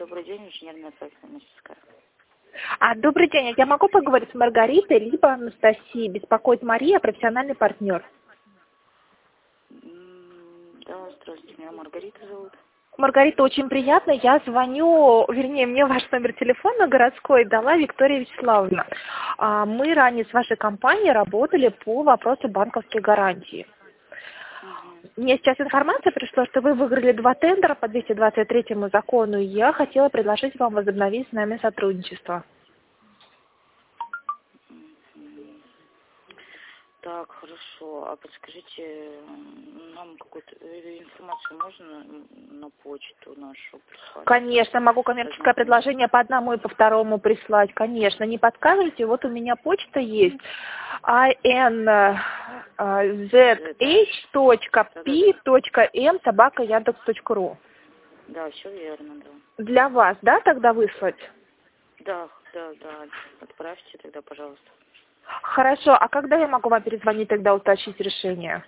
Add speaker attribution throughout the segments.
Speaker 1: добрый день, инженерная проектная мастерская.
Speaker 2: Добрый день. Я могу поговорить с Маргаритой, либо Анастасией? Беспокоит Мария, профессиональный партнер.
Speaker 1: Да, здравствуйте, меня Маргарита зовут.
Speaker 2: Маргарита, очень приятно. Я звоню, вернее, мне ваш номер телефона городской дала Виктория Вячеславовна. Мы ранее с вашей компанией работали по вопросу банковской гарантии. Мне сейчас информация пришла, что вы выиграли 2 тендера по 223 закону, и я хотела предложить вам возобновить с нами сотрудничество.
Speaker 1: Так, хорошо. А подскажите, нам какую-то информацию можно на почту нашу прислать?
Speaker 2: Конечно, могу коммерческое предложение по одному и по второму прислать, конечно. Не подскажете? Вот у меня почта есть inzh.p.m@yandex.ru.
Speaker 1: Да, все верно, да.
Speaker 2: Для вас, да, тогда выслать?
Speaker 1: Да. Отправьте тогда, пожалуйста.
Speaker 2: Хорошо, а когда я могу вам перезвонить тогда уточнить решение?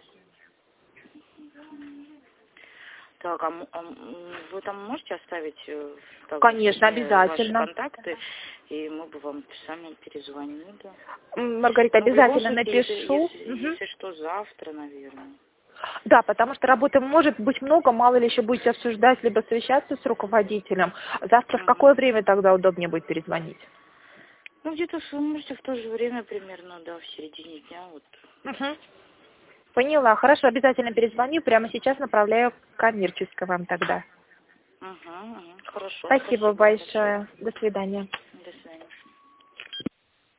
Speaker 1: Так, вы там можете оставить
Speaker 2: Конечно,
Speaker 1: ваши
Speaker 2: обязательно.
Speaker 1: контакты, и мы бы вам сами перезвонили, да?
Speaker 2: Маргарита,
Speaker 1: Но в любом
Speaker 2: обязательно
Speaker 1: случае,
Speaker 2: напишу.
Speaker 1: если что, завтра, наверное.
Speaker 2: Да, потому что работы может быть много, мало ли еще будете обсуждать, либо совещаться с руководителем. Завтра в какое время тогда удобнее будет перезвонить?
Speaker 1: Ну, где-то можете в то же время примерно, да, в середине дня. Вот.
Speaker 2: Поняла. Хорошо, обязательно перезвоню. Прямо сейчас направляю коммерческое вам тогда.
Speaker 1: Хорошо.
Speaker 2: Спасибо большое. До свидания.